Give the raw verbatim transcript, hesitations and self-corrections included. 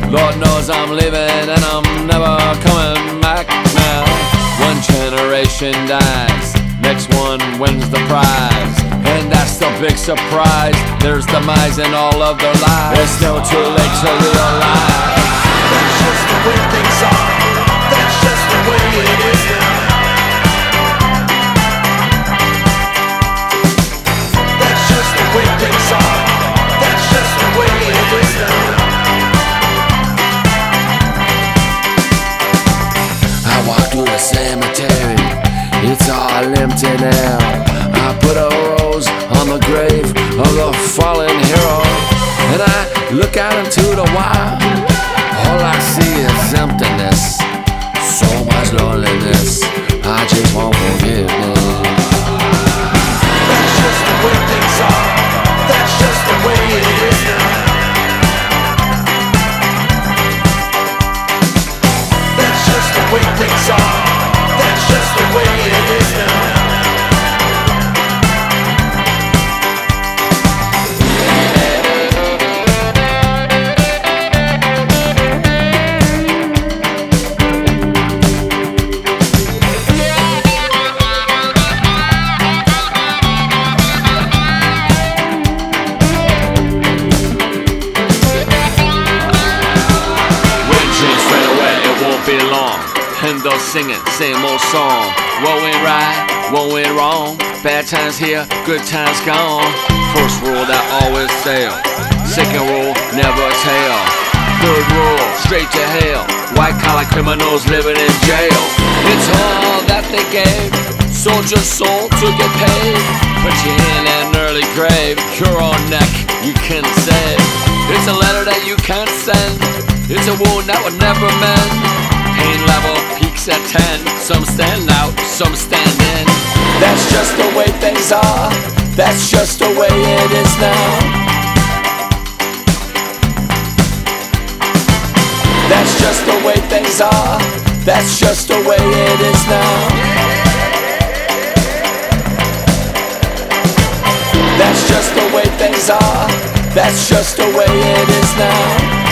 Lord knows I'm leaving and I'm never coming back now. One generation dies, next one wins the prize, and that's the big surprise. There's demise in all of their lives. It's never too late to realize. That's just the way things are. That's just the way it is now. That's just the way things are. That's just the way it is now. I walk through the cemetery, it's all empty now. I put a rose on the grave of the fallen hero, and I look out into the wild. All I see is emptiness, so much loneliness. I just want forgiveness. That's just the way things are. That's just the way it is now. That's just the way things are. That's just the way it is now. Be long, and they'll singing, same old song. What went right, what went wrong? Bad times here, good times gone. First rule that always fail. Second rule, never tell. Third rule, straight to hell. White collar criminals living in jail. It's all that they gave, soldiers sold to get paid. Put you in an early grave, your own neck you can save. It's a letter that you can't send. It's a wound that would never mend. Pain level peaks at ten. Some stand out, some stand in. That's just the way things are. That's just the way it is now. That's just the way things are. That's just the way it is now. That's just the way things are. That's just the way it is now.